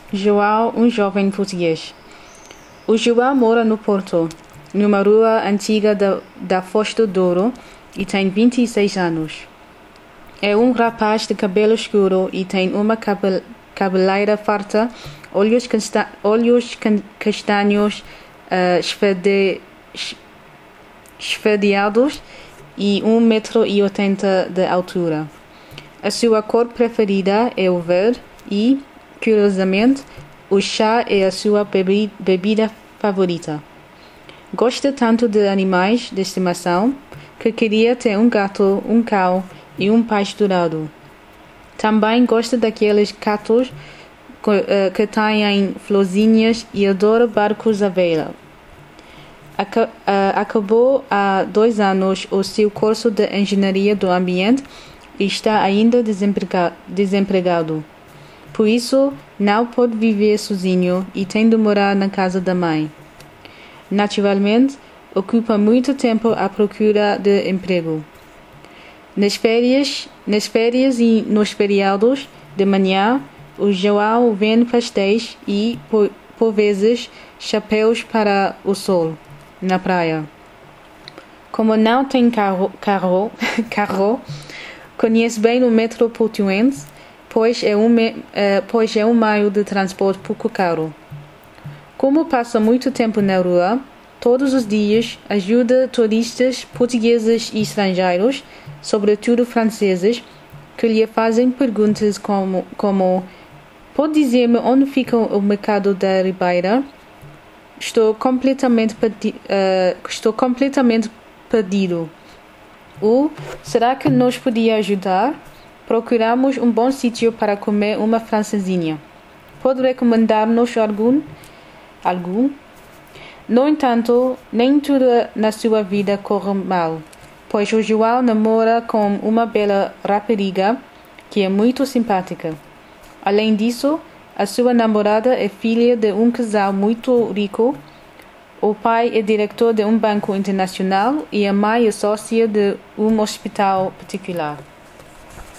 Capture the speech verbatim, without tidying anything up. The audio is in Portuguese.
João, um jovem português. O João mora no Porto, numa rua antiga da, da Foz do Douro, e tem vinte e seis anos. É um rapaz de cabelo escuro e tem uma cabel, cabeleira farta, olhos, casta, olhos can, castanhos uh, esfade, esfadeados e um metro e oitenta de altura. A sua cor preferida é o verde e, curiosamente, o chá é a sua bebi, bebida favorita. Gosta tanto de animais de estimação que queria ter um gato, um cão e um peixe dourado. Também gosta daqueles gatos que têm florzinhas e adora barcos à vela. Acabou há dois anos o seu curso de Engenharia do Ambiente e está ainda desempregado. Por isso, não pode viver sozinho e tem de morar na casa da mãe. Naturalmente, ocupa muito tempo à procura de emprego. Nas férias, nas férias e nos feriados de manhã, o João vende pastéis e, por, por vezes, chapéus para o sol, na praia. Como não tem carro, carro, carro conhece bem o metro portuense, pois é, um, uh, pois é um meio de transporte pouco caro. Como passa muito tempo na rua, todos os dias ajuda turistas portugueses e estrangeiros, sobretudo franceses, que lhe fazem perguntas como, como pode dizer-me onde fica o mercado da Ribeira? Estou completamente, perdi, uh, estou completamente perdido. Ou será que nos podia ajudar? Procuramos um bom sítio para comer uma francesinha. Pode recomendar-nos algum? Algum? No entanto, nem tudo na sua vida corre mal, pois o João namora com uma bela rapariga que é muito simpática. Além disso, a sua namorada é filha de um casal muito rico, o pai é diretor de um banco internacional e a mãe é sócia de um hospital particular.